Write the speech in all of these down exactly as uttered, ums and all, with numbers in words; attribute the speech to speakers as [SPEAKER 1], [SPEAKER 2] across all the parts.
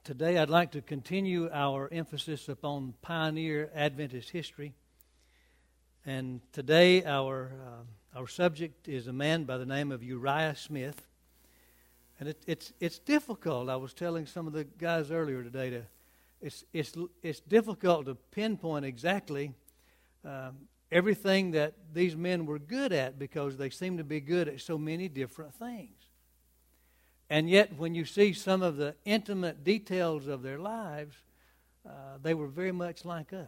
[SPEAKER 1] Today I'd like to continue our emphasis upon pioneer Adventist history. And today our uh, our subject is a man by the name of Uriah Smith. And it, it's it's difficult. I was telling some of the guys earlier today to it's it's it's difficult to pinpoint exactly um, everything that these men were good at, because they seem to be good at so many different things. And yet, when you see some of the intimate details of their lives, uh, they were very much like us.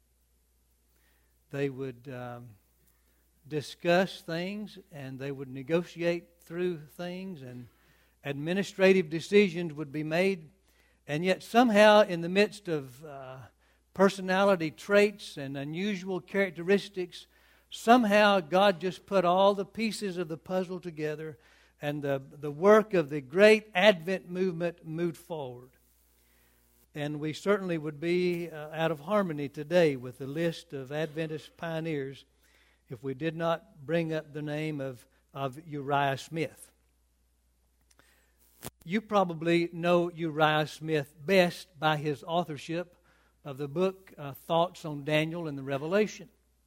[SPEAKER 1] They would um, discuss things, and they would negotiate through things, and administrative decisions would be made. And yet, somehow, in the midst of uh, personality traits and unusual characteristics, somehow God just put all the pieces of the puzzle together, and the, the work of the great Advent movement moved forward. And we certainly would be uh, out of harmony today with the list of Adventist pioneers if we did not bring up the name of, of Uriah Smith. You probably know Uriah Smith best by his authorship of the book uh, Thoughts on Daniel and the Revelation.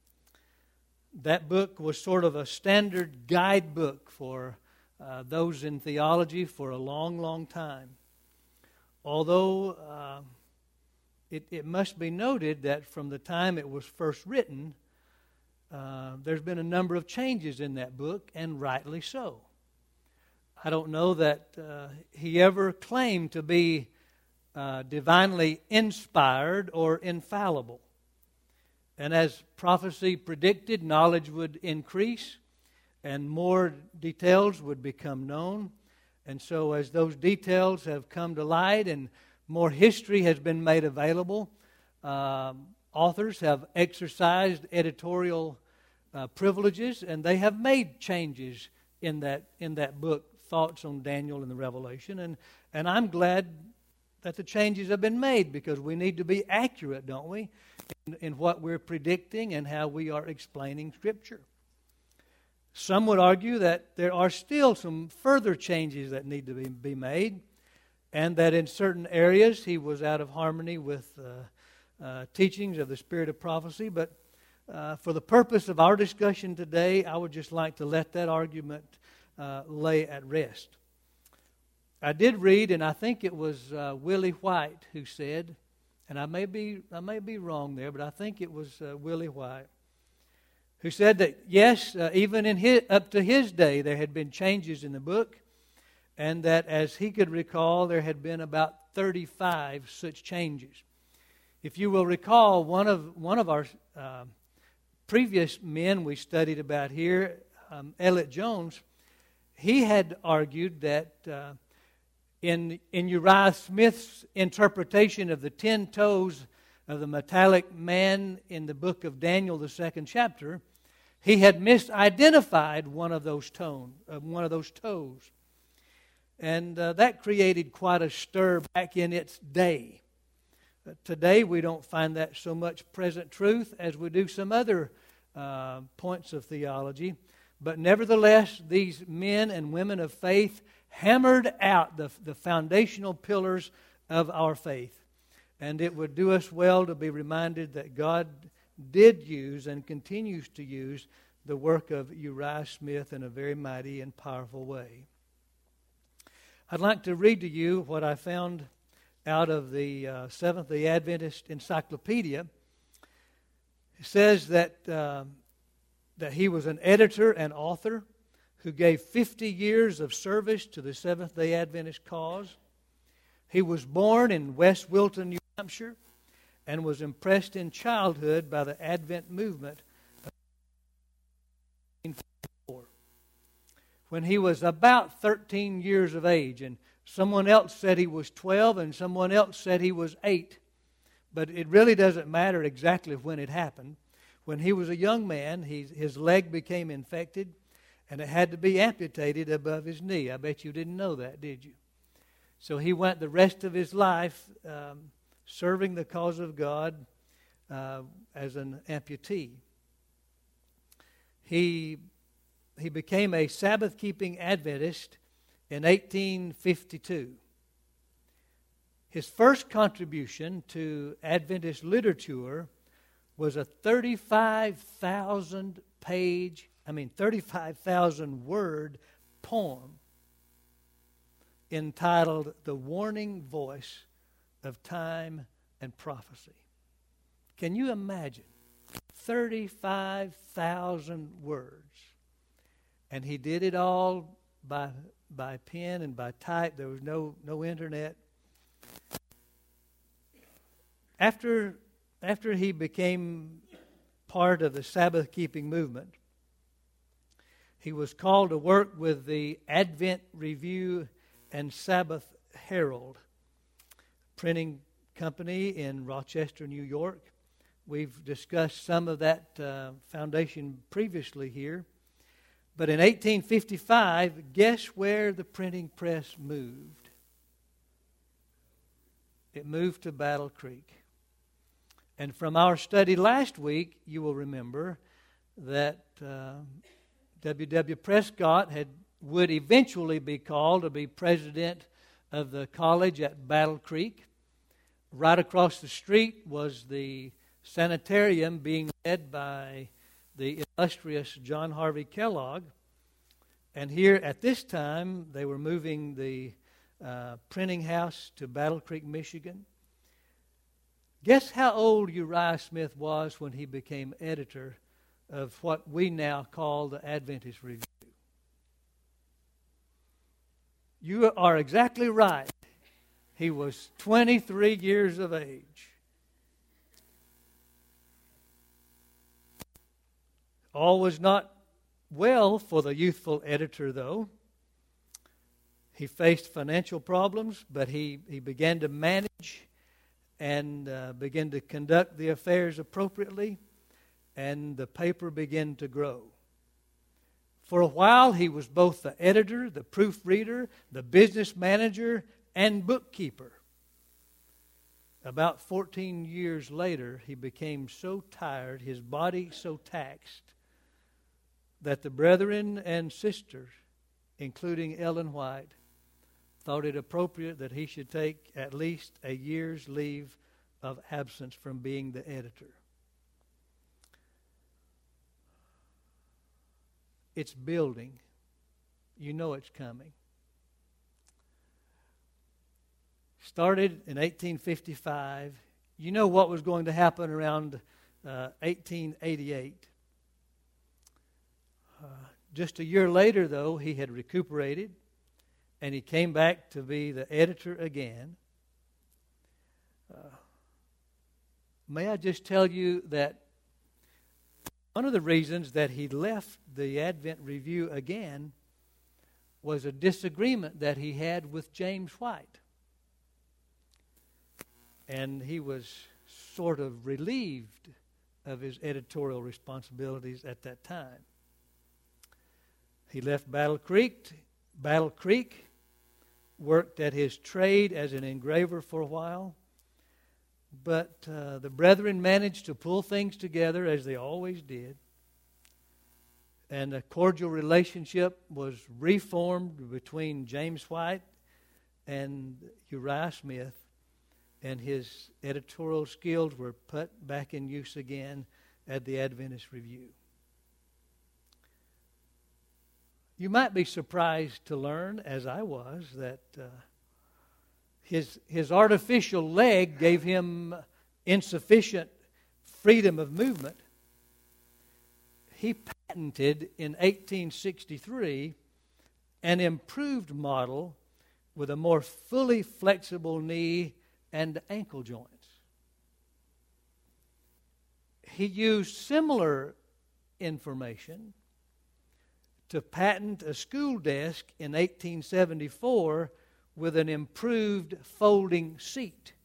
[SPEAKER 1] That book was sort of a standard guidebook for Uh, those in theology for a long, long time. Although uh, it, it must be noted that from the time it was first written, uh, there's been a number of changes in that book, and rightly so. I don't know that uh, he ever claimed to be uh, divinely inspired or infallible. And as prophecy predicted, knowledge would increase, and more details would become known. And so as those details have come to light and more history has been made available, um, authors have exercised editorial uh, privileges, and they have made changes in that in that book, Thoughts on Daniel and the Revelation. And, and I'm glad that the changes have been made, because we need to be accurate, don't we, in, in what we're predicting and how we are explaining Scripture. Some would argue that there are still some further changes that need to be, be made, and that in certain areas he was out of harmony with uh, uh, teachings of the spirit of prophecy. But uh, for the purpose of our discussion today, I would just like to let that argument uh, lay at rest. I did read, and I think it was uh, Willie White who said, and I may be I may be wrong there, but I think it was uh, Willie White, who said that, yes, uh, even in his, up to his day, there had been changes in the book, and that, as he could recall, there had been about thirty-five such changes. If you will recall, one of one of our uh, previous men we studied about here, um, Elliot Jones, he had argued that uh, in in Uriah Smith's interpretation of the ten toes of the metallic man in the book of Daniel, the second chapter, he had misidentified one of those tone, uh, one of those toes, and uh, that created quite a stir back in its day. Uh, today, we don't find that so much present truth as we do some other uh, points of theology. But nevertheless, these men and women of faith hammered out the, the foundational pillars of our faith. And it would do us well to be reminded that God did use and continues to use the work of Uriah Smith in a very mighty and powerful way. I'd like to read to you what I found out of the uh, Seventh-day Adventist Encyclopedia. It says that, uh, that he was an editor and author who gave fifty years of service to the Seventh-day Adventist cause. He was born in West Wilton, New Hampshire, and was impressed in childhood by the Advent movement of nineteen fifty-four. When he was about thirteen years of age, and someone else said he was twelve, and someone else said he was eight, but it really doesn't matter exactly when it happened. When he was a young man, he, his leg became infected, and it had to be amputated above his knee. I bet you didn't know that, did you? So he went the rest of his life um, serving the cause of God uh, as an amputee. He, he became a Sabbath-keeping Adventist in eighteen fifty-two. His first contribution to Adventist literature was a thirty-five thousand page, I mean thirty-five thousand word poem entitled The Warning Voice of Time and Prophecy. Can you imagine? thirty-five thousand words. And he did it all by by pen and by type. There was no no internet. After after he became part of the Sabbath-keeping movement, he was called to work with the Advent Review and Sabbath Herald printing company in Rochester, New York. We've discussed some of that uh, foundation previously here. But in eighteen fifty-five, guess where the printing press moved? It moved to Battle Creek. And from our study last week, you will remember that uh, W W Prescott had would eventually be called to be president of the college at Battle Creek. Right across the street was the sanitarium being led by the illustrious John Harvey Kellogg. And here at this time, they were moving the uh, printing house to Battle Creek, Michigan. Guess how old Uriah Smith was when he became editor of what we now call the Adventist Review? You are exactly right. He was twenty-three years of age. All was not well for the youthful editor, though. He faced financial problems, but he, he began to manage and uh, began to conduct the affairs appropriately, and the paper began to grow. For a while, he was both the editor, the proofreader, the business manager, and bookkeeper. About fourteen years later, he became so tired, his body so taxed, that the brethren and sisters, including Ellen White, thought it appropriate that he should take at least a year's leave of absence from being the editor. It's building. You know it's coming. Started in eighteen fifty-five. You know what was going to happen around uh, eighteen eighty-eight. Uh, just a year later, though, he had recuperated, and he came back to be the editor again. Uh, may I just tell you that one of the reasons that he left the Advent Review again was a disagreement that he had with James White. And he was sort of relieved of his editorial responsibilities at that time. He left Battle Creek, Battle Creek, worked at his trade as an engraver for a while, but uh, the brethren managed to pull things together as they always did, and a cordial relationship was reformed between James White and Uriah Smith, and his editorial skills were put back in use again at the Adventist Review. You might be surprised to learn, as I was, that uh, his his artificial leg gave him insufficient freedom of movement. He patented in eighteen sixty-three an improved model with a more fully flexible knee and ankle joints. He used similar information to patent a school desk in eighteen seventy-four with an improved folding seat.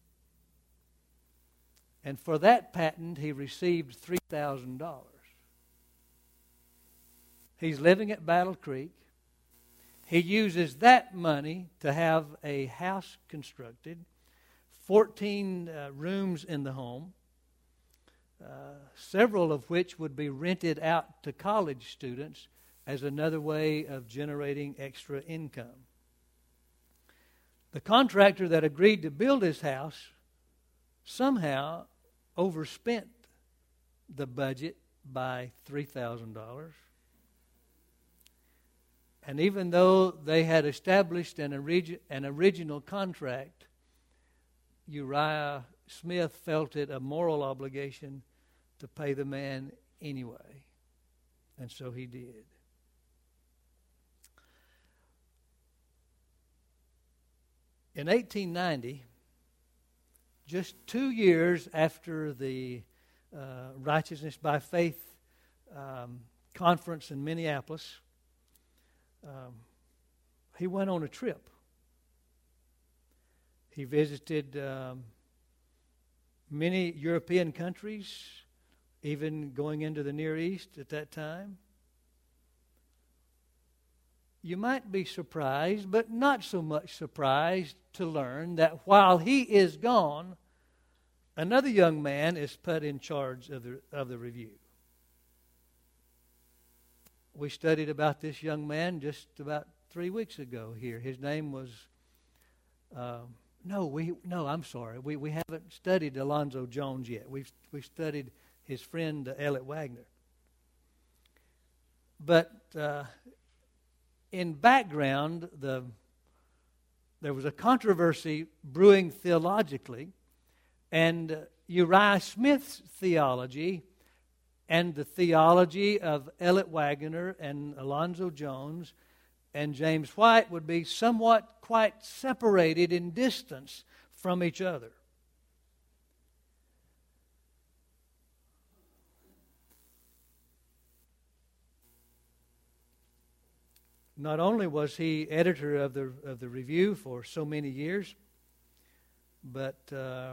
[SPEAKER 1] And for that patent, he received three thousand dollars. He's living at Battle Creek. He uses that money to have a house constructed, fourteen uh, rooms in the home, uh, several of which would be rented out to college students as another way of generating extra income. The contractor that agreed to build his house somehow overspent the budget by three thousand dollars. And even though they had established an, origi- an original contract, Uriah Smith felt it a moral obligation to pay the man anyway. And so he did. In eighteen ninety, just two years after the uh, Righteousness by Faith um, conference in Minneapolis, um, he went on a trip. He visited um, many European countries, even going into the Near East at that time. You might be surprised, but not so much surprised to learn that while he is gone, another young man is put in charge of the, of the review. We studied about this young man just about three weeks ago here. His name was, uh, no, we no, I'm sorry. We we haven't studied Alonzo Jones yet. We've, we've studied his friend uh, Elliot Wagner. But uh, in background, the there was a controversy brewing theologically, and uh, Uriah Smith's theology and the theology of Elliot Wagner and Alonzo Jones and James White would be somewhat quite separated in distance from each other. Not only was he editor of the of the review for so many years, but uh,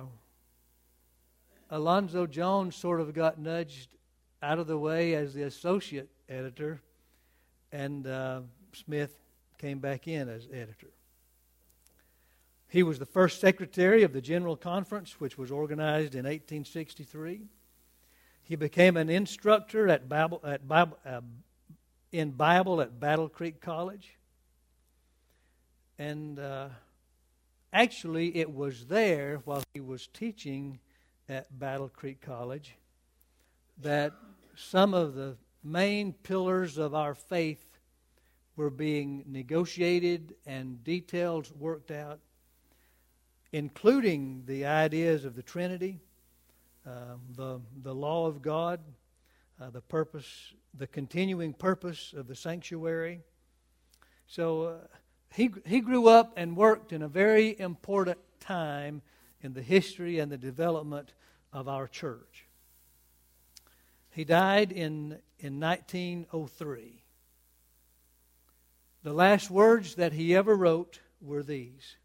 [SPEAKER 1] Alonzo Jones sort of got nudged out of the way as the associate editor, and uh, Smith came back in as editor. He was the first secretary of the General Conference, which was organized in eighteen sixty-three. He became an instructor at Bible at Bible. Uh, in Bible at Battle Creek College. And uh, actually it was there while he was teaching at Battle Creek College that some of the main pillars of our faith were being negotiated and details worked out, including the ideas of the Trinity, uh, the, the law of God, uh, the purpose the continuing purpose of the sanctuary. So uh, he he grew up and worked in a very important time in the history and the development of our church. He died in, in nineteen oh three. The last words that he ever wrote were these.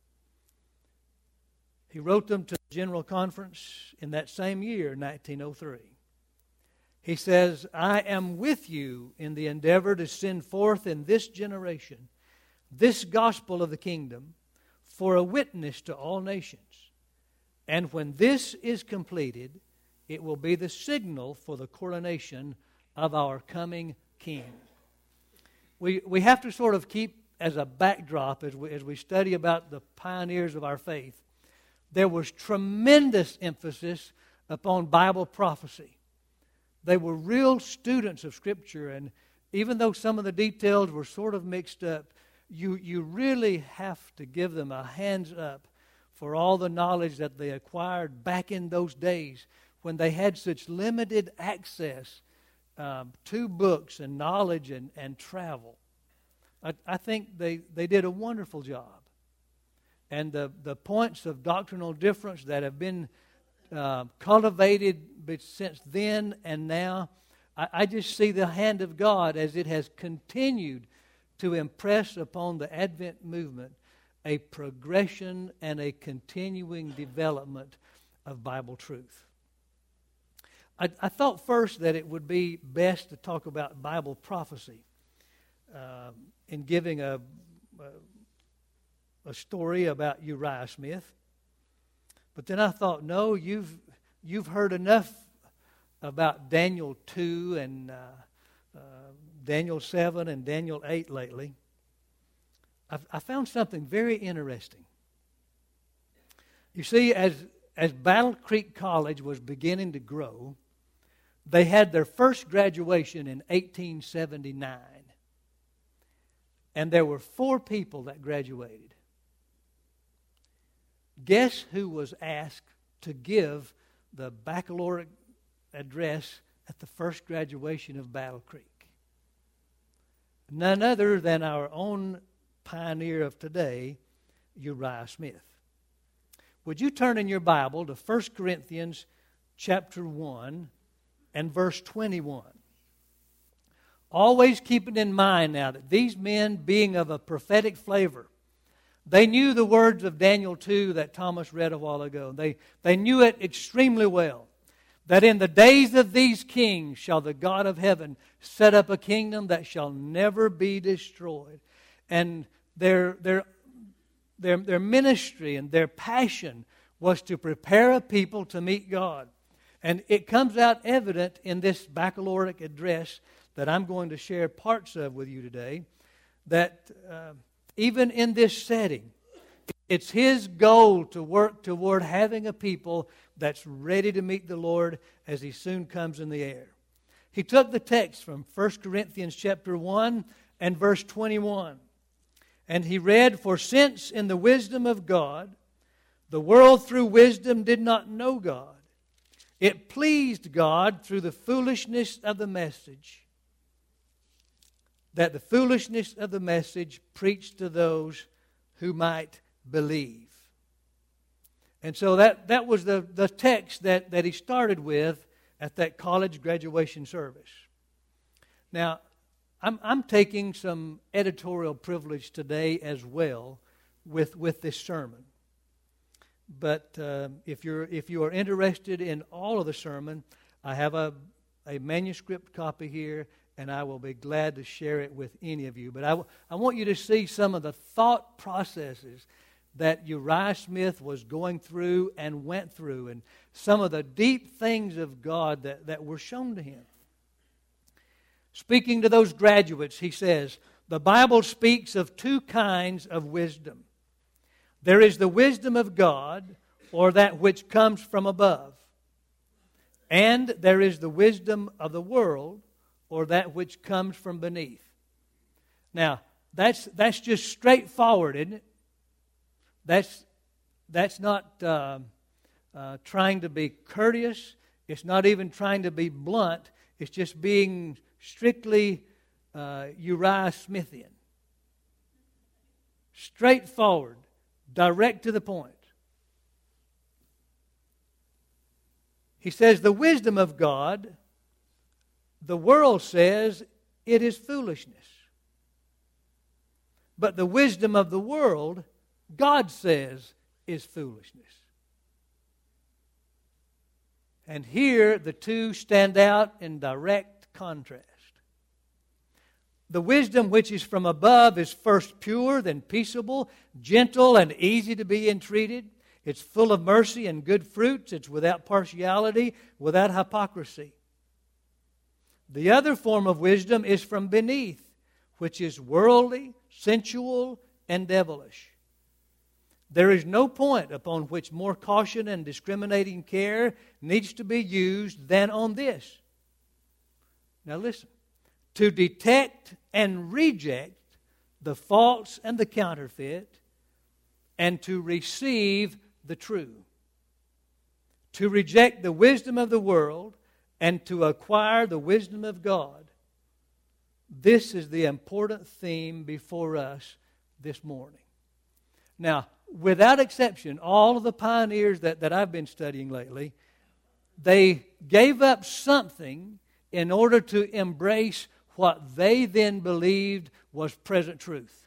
[SPEAKER 1] He wrote them to the General Conference in that same year, nineteen oh three. He says, I am with you in the endeavor to send forth in this generation this gospel of the kingdom for a witness to all nations. And when this is completed, it will be the signal for the coronation of our coming King. We we have to sort of keep as a backdrop as we, as we study about the pioneers of our faith. There was tremendous emphasis upon Bible prophecy. They were real students of Scripture, and even though some of the details were sort of mixed up, you, you really have to give them a hands up for all the knowledge that they acquired back in those days when they had such limited access um, to books and knowledge and, and travel. I, I think they, they did a wonderful job. And the, the points of doctrinal difference that have been uh, cultivated since then and now, I, I just see the hand of God as it has continued to impress upon the Advent movement a progression and a continuing development of Bible truth. I, I thought first that it would be best to talk about Bible prophecy uh, in giving a, a, a story about Uriah Smith. But then I thought, no, you've you've heard enough about Daniel two and uh, uh, Daniel seven and Daniel eight lately. I, I found something very interesting. You see, as, as Battle Creek College was beginning to grow, they had their first graduation in eighteen seventy-nine. And there were four people that graduated. Guess who was asked to give the baccalaureate address at the first graduation of Battle Creek? None other than our own pioneer of today, Uriah Smith. Would you turn in your Bible to First Corinthians chapter one and verse twenty-one? Always keeping in mind now that these men, being of a prophetic flavor, they knew the words of Daniel two that Thomas read a while ago. They, they knew it extremely well. That in the days of these kings shall the God of heaven set up a kingdom that shall never be destroyed. And their, their, their, their ministry and their passion was to prepare a people to meet God. And it comes out evident in this baccalaureate address that I'm going to share parts of with you today, that uh, even in this setting, it's his goal to work toward having a people that's ready to meet the Lord as he soon comes in the air. He took the text from First Corinthians chapter one and verse twenty-one. And he read, "For since in the wisdom of God, the world through wisdom did not know God, it pleased God through the foolishness of the message, that the foolishness of the message preached to those who might believe." And so that, that was the, the text that, that he started with at that college graduation service. Now, I'm, I'm taking some editorial privilege today as well with, with this sermon. But uh, if you're if you are interested in all of the sermon, I have a, a manuscript copy here, and I will be glad to share it with any of you. But I, w- I want you to see some of the thought processes that Uriah Smith was going through and went through, and some of the deep things of God that, that were shown to him. Speaking to those graduates, he says, the Bible speaks of two kinds of wisdom. There is the wisdom of God, or that which comes from above. And there is the wisdom of the world, or that which comes from beneath. Now, that's that's just straightforward, isn't it? That's that's not uh, uh, trying to be courteous. It's not even trying to be blunt. It's just being strictly uh, Uriah Smithian. Straightforward, direct to the point. He says the wisdom of God, the world says it is foolishness. But the wisdom of the world, God says, is foolishness. And here the two stand out in direct contrast. The wisdom which is from above is first pure, then peaceable, gentle, and easy to be entreated. It's full of mercy and good fruits. It's without partiality, without hypocrisy. The other form of wisdom is from beneath, which is worldly, sensual, and devilish. There is no point upon which more caution and discriminating care needs to be used than on this. Now listen. To detect and reject the false and the counterfeit, and to receive the true. To reject the wisdom of the world and to acquire the wisdom of God. This is the important theme before us this morning. Now, without exception, all of the pioneers that, that I've been studying lately, they gave up something in order to embrace what they then believed was present truth.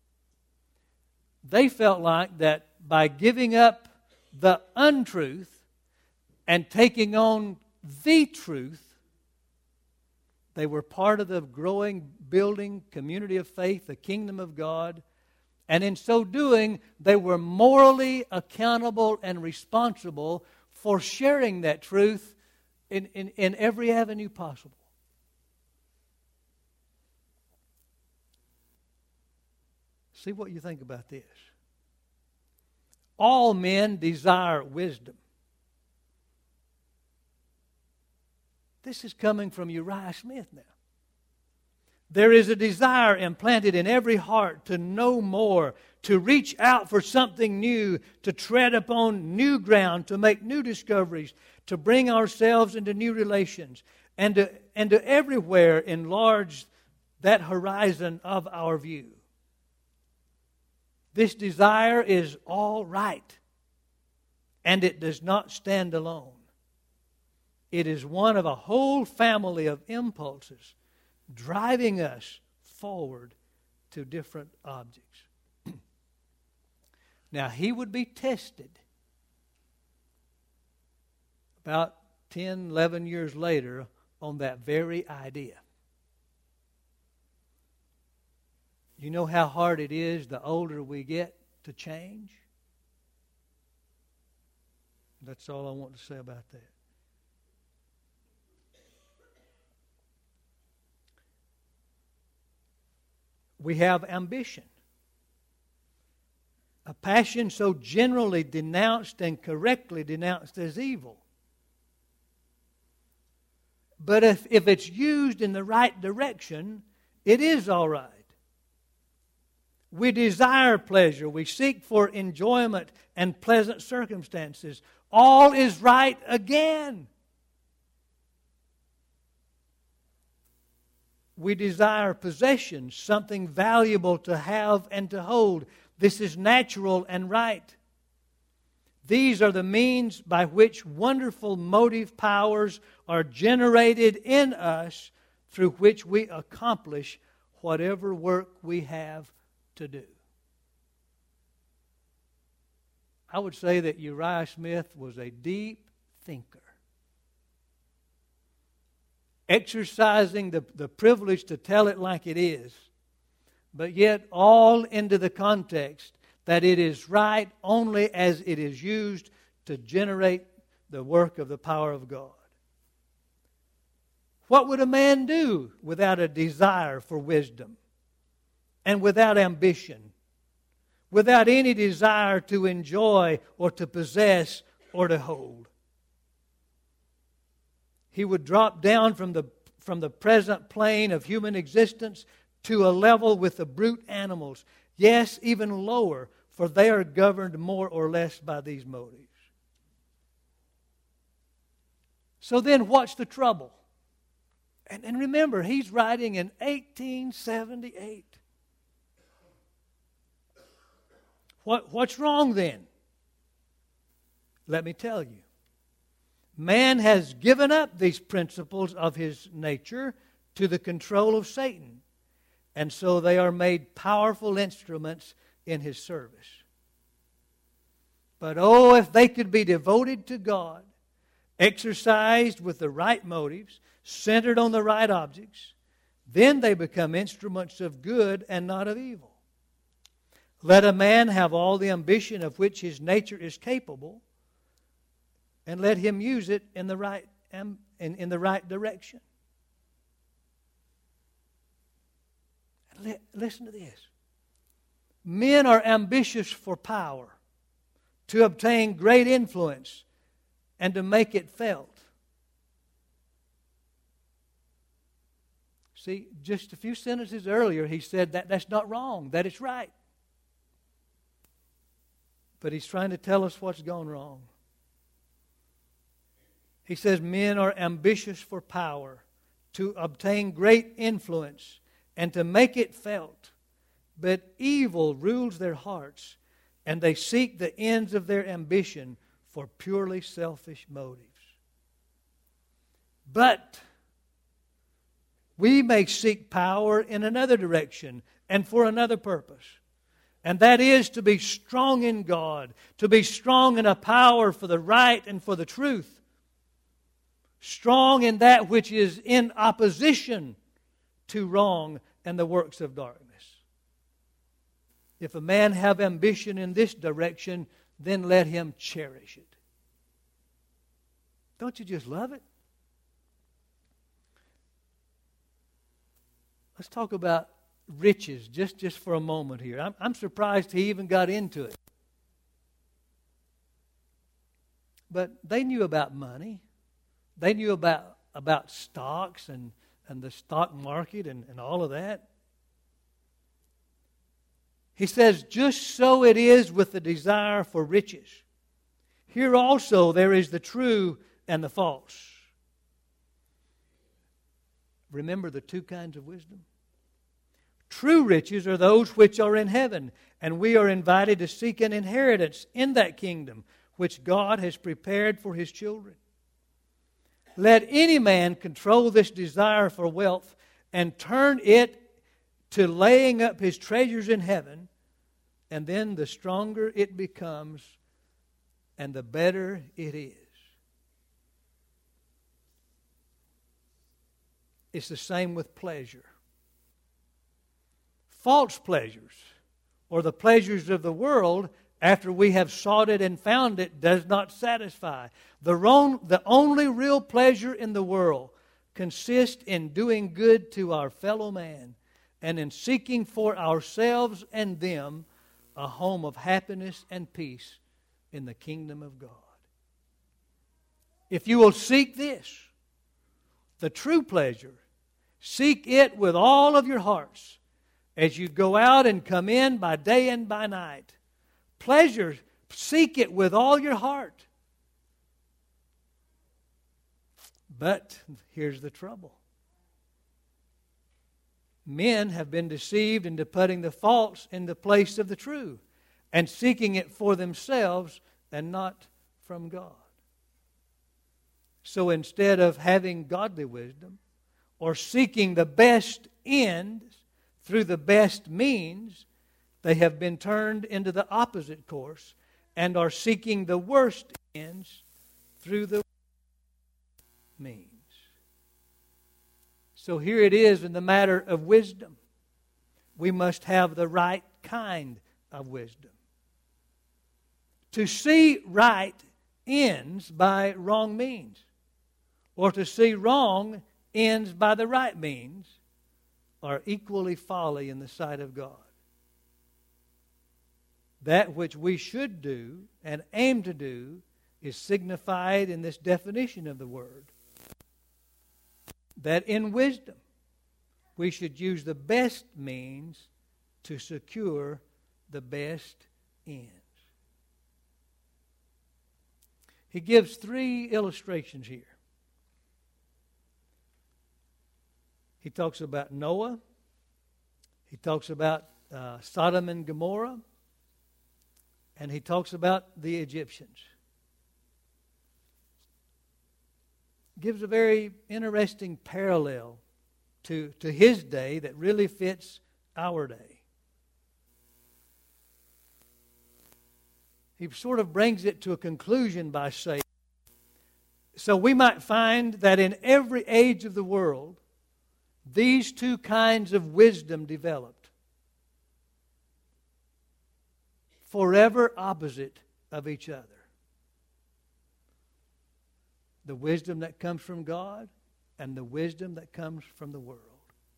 [SPEAKER 1] They felt like that by giving up the untruth and taking on the truth, they were part of the growing, building community of faith, the kingdom of God. And in so doing, they were morally accountable and responsible for sharing that truth in, in, in every avenue possible. See what you think about this. All men desire wisdom. This is coming from Uriah Smith now. There is a desire implanted in every heart to know more, to reach out for something new, to tread upon new ground, to make new discoveries, to bring ourselves into new relations, and to, and to everywhere enlarge that horizon of our view. This desire is all right, and it does not stand alone. It is one of a whole family of impulses driving us forward to different objects. Now, he would be tested about ten, eleven years later on that very idea. You know how hard it is the older we get to change? That's all I want to say about that. We have ambition. A passion so generally denounced and correctly denounced as evil. But if, if it's used in the right direction, it is all right. We desire pleasure. We seek for enjoyment and pleasant circumstances. All is right again. We desire possessions, something valuable to have and to hold. This is natural and right. These are the means by which wonderful motive powers are generated in us through which we accomplish whatever work we have to do. I would say that Uriah Smith was a deep thinker, exercising the, the privilege to tell it like it is, but yet all into the context that it is right only as it is used to generate the work of the power of God. What would a man do without a desire for wisdom and without ambition, without any desire to enjoy or to possess or to hold? He would drop down from the, from the present plane of human existence to a level with the brute animals. Yes, even lower, for they are governed more or less by these motives. So then what's the trouble? And, and remember, he's writing in eighteen seventy-eight. What, what's wrong then? Let me tell you. Man has given up these principles of his nature to the control of Satan, and so they are made powerful instruments in his service. But oh, if they could be devoted to God, exercised with the right motives, centered on the right objects, then they become instruments of good and not of evil. Let a man have all the ambition of which his nature is capable, and let him use it in the right in, in the right direction. Listen to this. Men are ambitious for power, to obtain great influence, and to make it felt. See, just a few sentences earlier, he said that that's not wrong, that it's right. But he's trying to tell us what's gone wrong. He says men are ambitious for power, to obtain great influence, and to make it felt. But evil rules their hearts, and they seek the ends of their ambition for purely selfish motives. But we may seek power in another direction and for another purpose. And that is to be strong in God, to be strong in a power for the right and for the truth. Strong in that which is in opposition to wrong and the works of darkness. If a man have ambition in this direction, then let him cherish it. Don't you just love it? Let's talk about riches just, just for a moment here. I'm, I'm surprised he even got into it. But they knew about money. They knew about, about stocks and, and the stock market and, and all of that. He says, just so it is with the desire for riches. Here also there is the true and the false. Remember the two kinds of wisdom? True riches are those which are in heaven, and we are invited to seek an inheritance in that kingdom which God has prepared for His children. Let any man control this desire for wealth and turn it to laying up his treasures in heaven, and then the stronger it becomes and the better it is. It's the same with pleasure. False pleasures, or the pleasures of the world, after we have sought it and found it, does not satisfy. The, wrong, the only real pleasure in the world consists in doing good to our fellow man and in seeking for ourselves and them a home of happiness and peace in the kingdom of God. If you will seek this, the true pleasure, seek it with all of your hearts as you go out and come in by day and by night. Pleasure, seek it with all your heart. But here's the trouble. Men have been deceived into putting the false in the place of the true and seeking it for themselves and not from God. So instead of having godly wisdom or seeking the best ends through the best means, they have been turned into the opposite course and are seeking the worst ends through the means. So here it is in the matter of wisdom. We must have the right kind of wisdom. To see right ends by wrong means, or to see wrong ends by the right means, are equally folly in the sight of God. That which we should do and aim to do is signified in this definition of the word. That in wisdom we should use the best means to secure the best ends. He gives three illustrations here. He talks about Noah. He talks about uh, Sodom and Gomorrah. And he talks about the Egyptians. Gives a very interesting parallel to, to his day that really fits our day. He sort of brings it to a conclusion by saying, so we might find that in every age of the world, these two kinds of wisdom developed, forever opposite of each other. The wisdom that comes from God and the wisdom that comes from the world.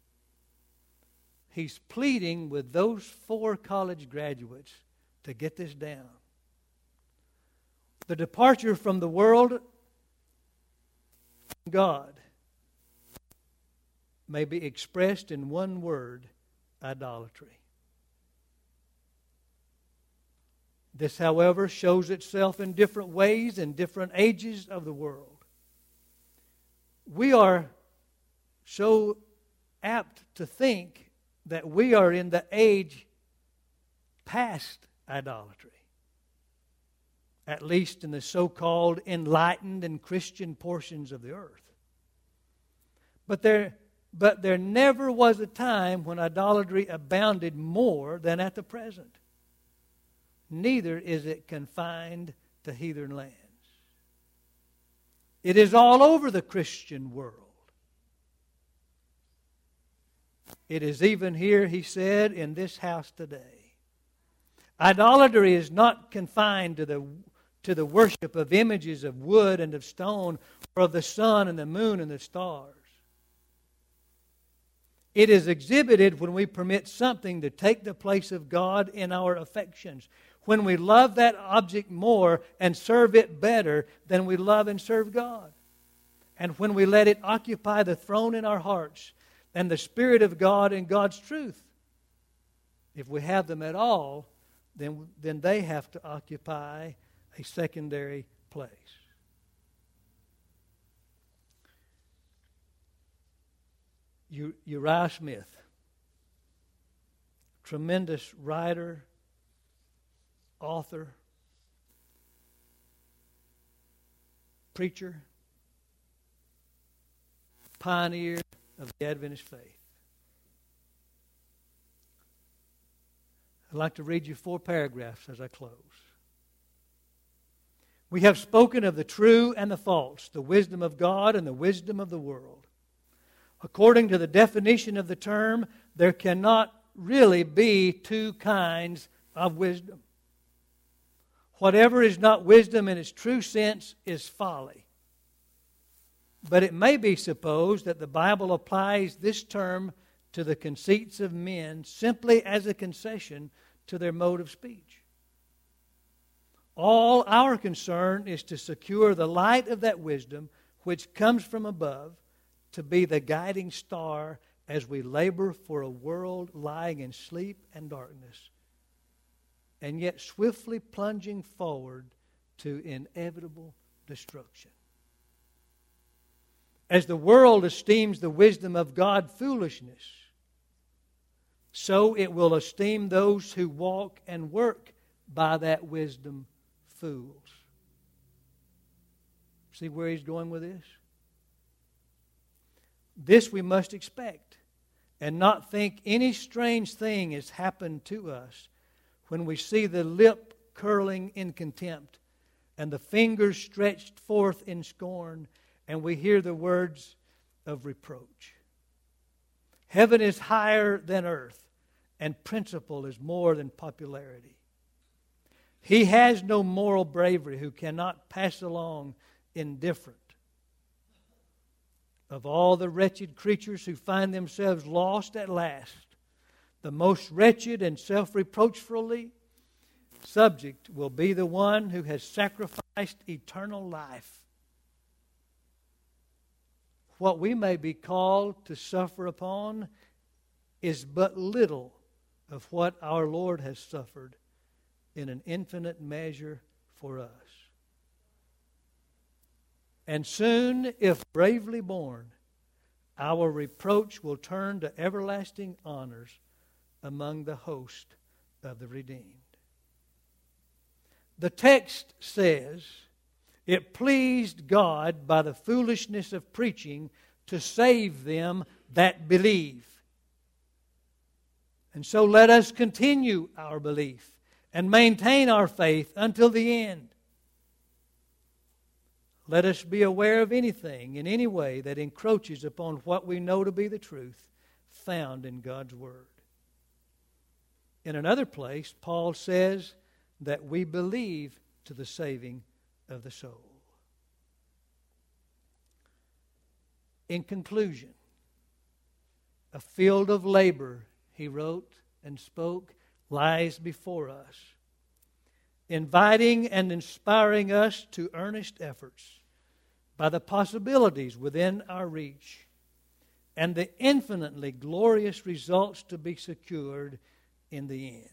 [SPEAKER 1] He's pleading with those four college graduates to get this down. The departure from the world from God may be expressed in one word: idolatry. This, however, shows itself in different ways in different ages of the world. We are so apt to think that we are in the age past idolatry, at least in the so-called enlightened and Christian portions of the earth. But there, but there never was a time when idolatry abounded more than at the present. Neither is it confined to heathen lands. It is all over the Christian world. It is even here, he said, in this house today. Idolatry is not confined to the, to the worship of images of wood and of stone, or of the sun and the moon and the stars. It is exhibited when we permit something to take the place of God in our affections. When we love that object more and serve it better than we love and serve God. And when we let it occupy the throne in our hearts and the Spirit of God and God's truth. If we have them at all, then, then they have to occupy a secondary place. Uriah Smith, tremendous writer, author, preacher, pioneer of the Adventist faith. I'd like to read you four paragraphs as I close. We have spoken of the true and the false, the wisdom of God and the wisdom of the world. According to the definition of the term, there cannot really be two kinds of wisdom. Whatever is not wisdom in its true sense is folly. But it may be supposed that the Bible applies this term to the conceits of men simply as a concession to their mode of speech. All our concern is to secure the light of that wisdom which comes from above, to be the guiding star as we labor for a world lying in sleep and darkness, and yet swiftly plunging forward to inevitable destruction. As the world esteems the wisdom of God foolishness, so it will esteem those who walk and work by that wisdom fools. See where he's going with this? This we must expect, and not think any strange thing has happened to us when we see the lip curling in contempt and the fingers stretched forth in scorn, and we hear the words of reproach. Heaven is higher than earth, and principle is more than popularity. He has no moral bravery who cannot pass along indifferent. Of all the wretched creatures who find themselves lost at last, the most wretched and self-reproachfully subject will be the one who has sacrificed eternal life. What we may be called to suffer upon is but little of what our Lord has suffered in an infinite measure for us. And soon, if bravely borne, our reproach will turn to everlasting honors among the host of the redeemed. The text says, it pleased God by the foolishness of preaching to save them that believe. And so let us continue our belief and maintain our faith until the end. Let us be aware of anything in any way that encroaches upon what we know to be the truth found in God's Word. In another place, Paul says that we believe to the saving of the soul. In conclusion, a field of labor, he wrote and spoke, lies before us, inviting and inspiring us to earnest efforts by the possibilities within our reach and the infinitely glorious results to be secured in the end.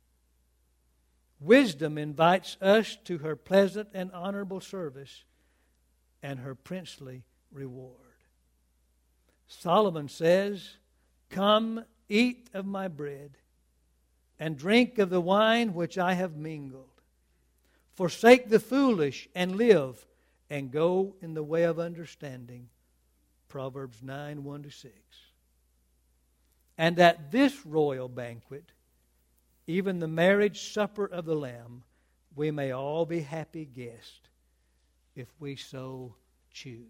[SPEAKER 1] Wisdom invites us to her pleasant and honorable service and her princely reward. Solomon says, "Come, eat of my bread, and drink of the wine which I have mingled. Forsake the foolish and live, and go in the way of understanding." Proverbs nine, one to six. And at this royal banquet, even the marriage supper of the Lamb, we may all be happy guests if we so choose.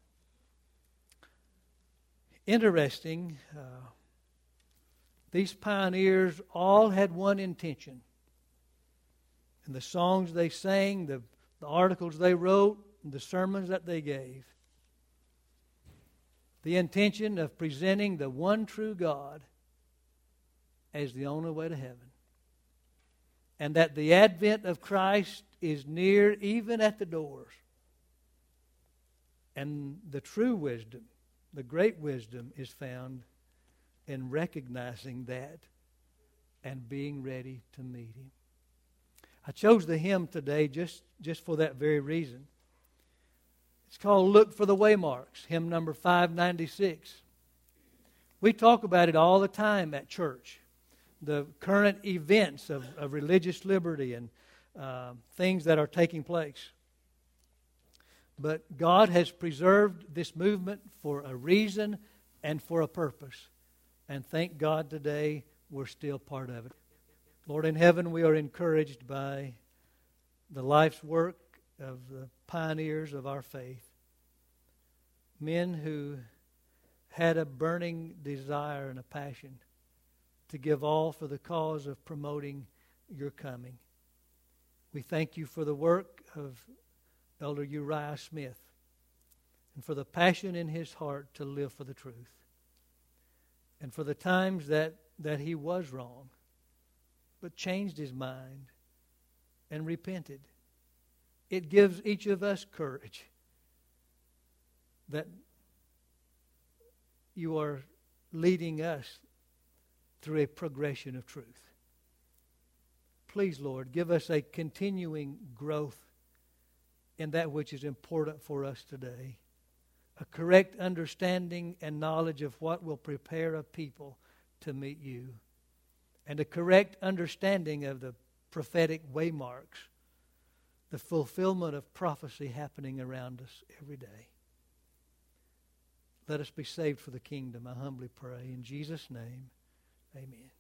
[SPEAKER 1] Interesting, uh, these pioneers all had one intention. And the songs they sang, the, the articles they wrote, and the sermons that they gave. the intention of presenting the one true God as the only way to heaven. And that the advent of Christ is near, even at the doors. And the true wisdom, the great wisdom, is found in recognizing that and being ready to meet Him. I chose the hymn today just, just for that very reason. It's called Look for the Waymarks, hymn number five ninety-six. We talk about it all the time at church. The current events of, of religious liberty and uh, things that are taking place. But God has preserved this movement for a reason and for a purpose. And thank God today we're still part of it. Lord in heaven, we are encouraged by the life's work of the pioneers of our faith. Men who had a burning desire and a passion to give all for the cause of promoting your coming. We thank you for the work of Elder Uriah Smith and for the passion in his heart to live for the truth. And for the times that, that he was wrong, but changed his mind and repented. It gives each of us courage that you are leading us through a progression of truth. Please, Lord, give us a continuing growth in that which is important for us today. A correct understanding and knowledge of what will prepare a people to meet you. And a correct understanding of the prophetic waymarks, the fulfillment of prophecy happening around us every day. Let us be saved for the kingdom, I humbly pray. In Jesus' name, amen.